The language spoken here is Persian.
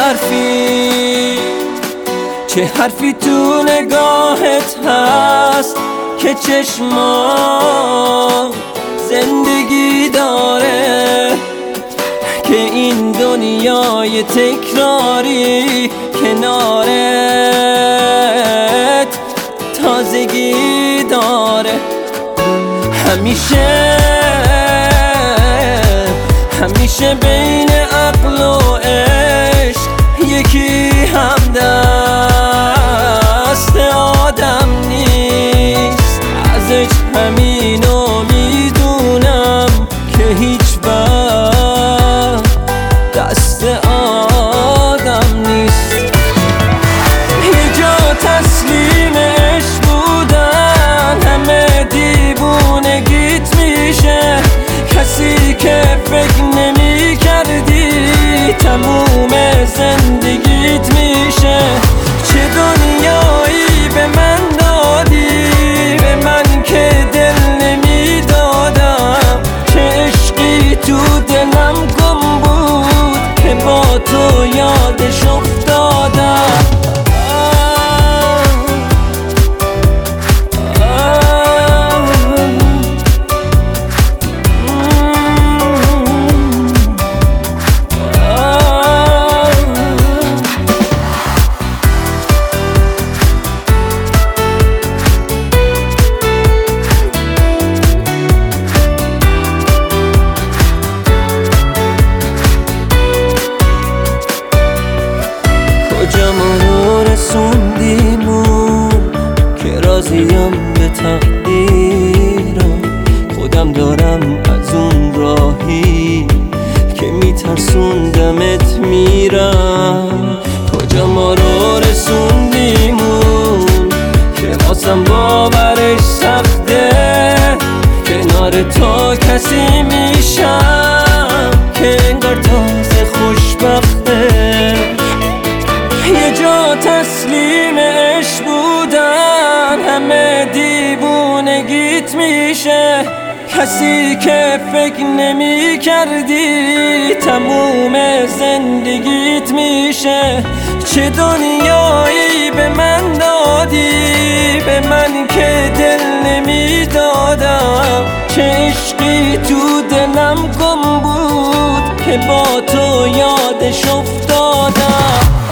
چه حرفی تو نگاهت هست که چشما زندگی داره، که این دنیای تکراری کنارت تازگی داره. همیشه بین عقل و عشق یکی هم دست آدم نیست. ازش همینو میدونم که هیچ وقت دست آدم نیست. یه جا تسلیم عشق بودن همه دیوونگیت میشه، کسی که فکر نمی کردی تموم زندگیت میشه. چه دنیایی به من دادی، به من که دل نمی دادم، چه عشقی تو دلم گم بود که با تو یادش افتادم. کجا ما رو رسوندیمون که راضیم به تقدیرم، خودم دارم از اون راهی که میترسوندمت میرم. کجا ما رو رسوندیمون که واسم باورش سخته، کنار تو کسی میشم که انگار تازه خوشبخته. یه جا تسلیم عشق بودن همه دیوونگیت میشه، کسی که فکر نمی کردی تموم زندگیت میشه. چه دنیایی به من دادی، به من که دل نمی دادم، چه عشقی تو دلم گم بود که با تو یادش افتادم.